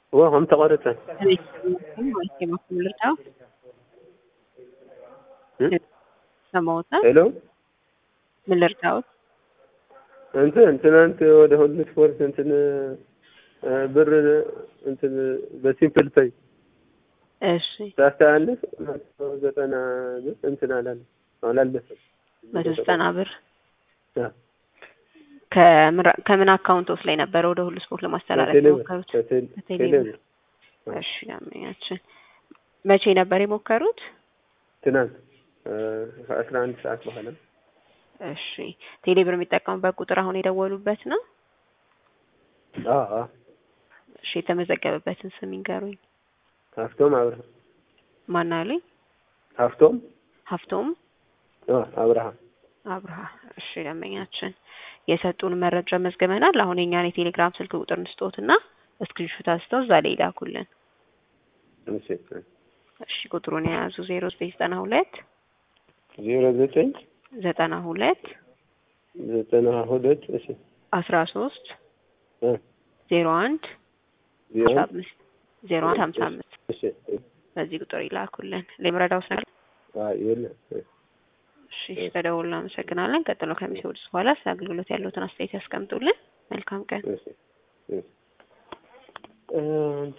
وهم تقارته سموتا الو من الارتاوت انت ወደ ሁሉ ስፖርት እንትን ብር እንትን በሲምፕል ፔይ እሺ ታስተላልፍ 90 ብር እንትን አላለፈም 90 ብር ያ ከምን አካውንቶስ ላይ ነበር ወደ ሁሉ ስፖርት ለማስተላለፍ የሞከሩት? ቴሌብር። እሺ ያመኛችን መቼ ነበር የሞከሩት? ትናንት 11 ሰዓት በኋላ። እሺ ቴሌብር የሚጠቀሙበት ቁጥር አሁን የደወሉበት ነው? አዎ። እሺ የተመዘገበበትን ስም ይንገሩኝ። ሀፍቶም አብርሃም። ማን አለኝ? ሀፍቶም አብርሃ። እሺ ደንበኛችን የሰጡን መረጃ መዝገበናል። አሁን የኛን የቴሌግራም ስልክ ቁጥር እንስጦትና ስክሪንሾት አንስተው እዛ ላይ ላኩልን። እሺ ቁጥሩን የያዙ 0992 እሺ 13 01 55 እሺ በዚህ ቁጥር ይላኩልን። ለምረዳውስ ነገር የለም። እሺ ተደውልና አመሰግናለን። ቀጥሎ ከሚሰውድስ በኋላ አገልግሎት ያለውን አስተያየት ያስቀምጡልን። መልካም ቀን።